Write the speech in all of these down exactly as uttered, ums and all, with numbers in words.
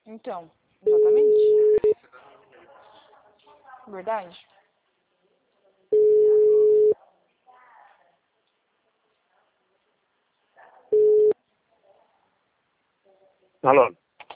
Então, exatamente. Verdade? Alô?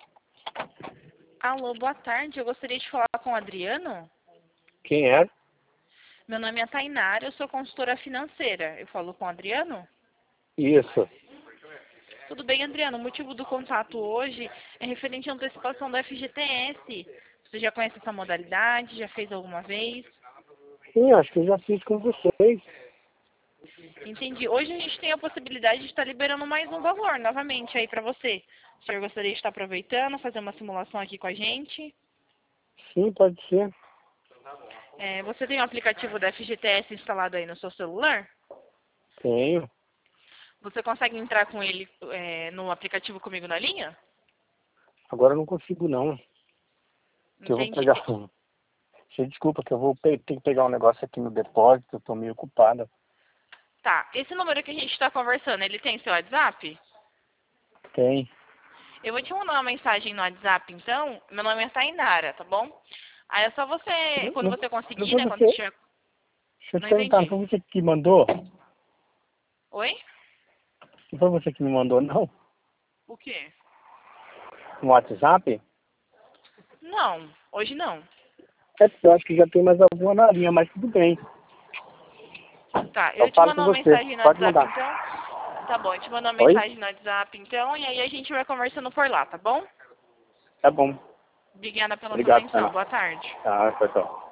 Alô, boa tarde. Eu gostaria de falar com o Adriano. Quem é? Meu nome é Tainara, eu sou consultora financeira. Eu falo com o Adriano? Isso. Tudo bem, Adriano? O motivo do contato hoje é referente à antecipação do F G T S. Você já conhece essa modalidade? Já fez alguma vez? Sim, acho que eu já fiz com vocês. Entendi. Hoje a gente tem a possibilidade de estar liberando mais um valor novamente aí para você. O senhor gostaria de estar aproveitando, fazer uma simulação aqui com a gente? Sim, pode ser. É, você tem o aplicativo da F G T S instalado aí no seu celular? Tenho. Você consegue entrar com ele é, no aplicativo comigo na linha? Agora eu não consigo não. Que eu vou Entendi. pegar um. Você desculpa que eu vou pe ter que pegar um negócio aqui no depósito, eu tô meio ocupada. Tá, esse número que a gente está conversando, ele tem seu WhatsApp? Tem. Eu vou te mandar uma mensagem no WhatsApp, então. Meu nome é Tainara, tá bom? Aí é só você, Não, quando não, você não conseguir, foi né, quando você. tiver... Deixa eu te Não perguntar, não entendi. foi você que mandou? Oi? Não foi você que me mandou, não? O quê? No WhatsApp? Não, hoje não. É porque eu acho que já tem mais alguma na linha, mas tudo bem. Tá, Eu eu te falo mando com uma você. mensagem no Pode WhatsApp, mandar. então. Tá bom, eu te mando uma Oi? mensagem no WhatsApp, então, e aí a gente vai conversando por lá, tá bom? Tá bom. Obrigada pela sua Obrigado, atenção. Ana. Boa tarde. Tá, tchau, tchau.